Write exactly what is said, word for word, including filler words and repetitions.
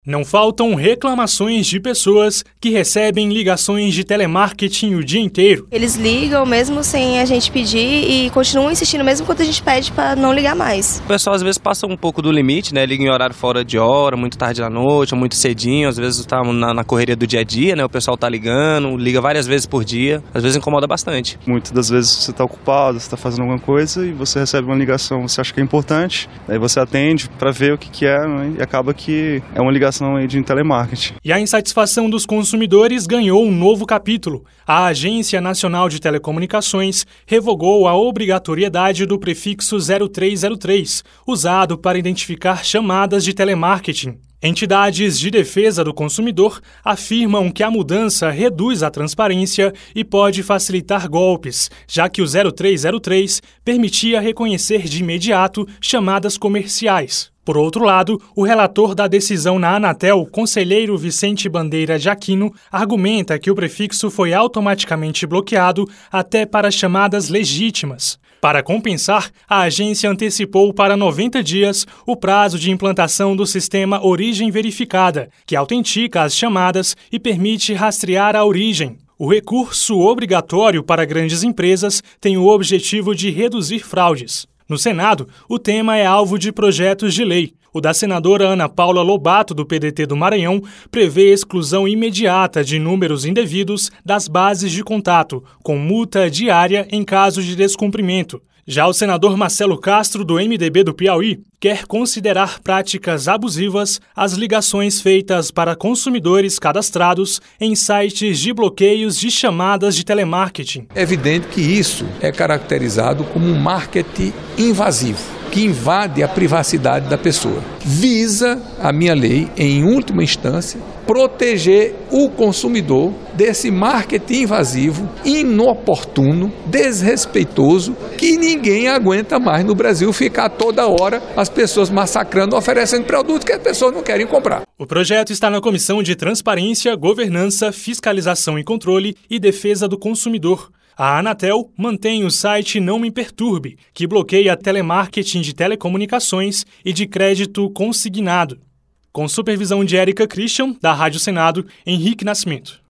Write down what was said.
Não faltam reclamações de pessoas que recebem ligações de telemarketing o dia inteiro. Eles ligam mesmo sem a gente pedir e continuam insistindo mesmo quando a gente pede para não ligar mais. O pessoal às vezes passa um pouco do limite, né? Liga em horário fora de hora, muito tarde da noite, ou muito cedinho. Às vezes tá na, na correria do dia a dia, né? O pessoal tá ligando, liga várias vezes por dia. Às vezes incomoda bastante. Muitas das vezes você tá ocupado, você tá fazendo alguma coisa e você recebe uma ligação, você acha que é importante, aí você atende para ver o que que é, né? E acaba que é uma ligação aí de telemarketing. E a insatisfação dos consumidores ganhou um novo capítulo. A Agência Nacional de Telecomunicações revogou a obrigatoriedade do prefixo zero três zero três, usado para identificar chamadas de telemarketing. Entidades de defesa do consumidor afirmam que a mudança reduz a transparência e pode facilitar golpes, já que o zero três zero três permitia reconhecer de imediato chamadas comerciais. Por outro lado, o relator da decisão na Anatel, conselheiro Vicente Bandeira de Aquino, argumenta que o prefixo foi automaticamente bloqueado até para chamadas legítimas. Para compensar, a agência antecipou para noventa dias o prazo de implantação do sistema Origem Verificada, que autentica as chamadas e permite rastrear a origem. O recurso obrigatório para grandes empresas tem o objetivo de reduzir fraudes. No Senado, o tema é alvo de projetos de lei. O da senadora Ana Paula Lobato, do P D T do Maranhão, prevê exclusão imediata de números indevidos das bases de contato, com multa diária em caso de descumprimento. Já o senador Marcelo Castro, do M D B do Piauí, quer considerar práticas abusivas as ligações feitas para consumidores cadastrados em sites de bloqueios de chamadas de telemarketing. É evidente que isso é caracterizado como um marketing invasivo, que invade a privacidade da pessoa. Visa a minha lei, em última instância, proteger o consumidor desse marketing invasivo, inoportuno, desrespeitoso, que ninguém aguenta mais no Brasil ficar toda hora as pessoas massacrando, oferecendo produtos que as pessoas não querem comprar. O projeto está na Comissão de Transparência, Governança, Fiscalização e Controle e Defesa do Consumidor. A Anatel mantém o site Não Me Perturbe, que bloqueia telemarketing de telecomunicações e de crédito consignado. Com supervisão de Érica Christian, da Rádio Senado, Henrique Nascimento.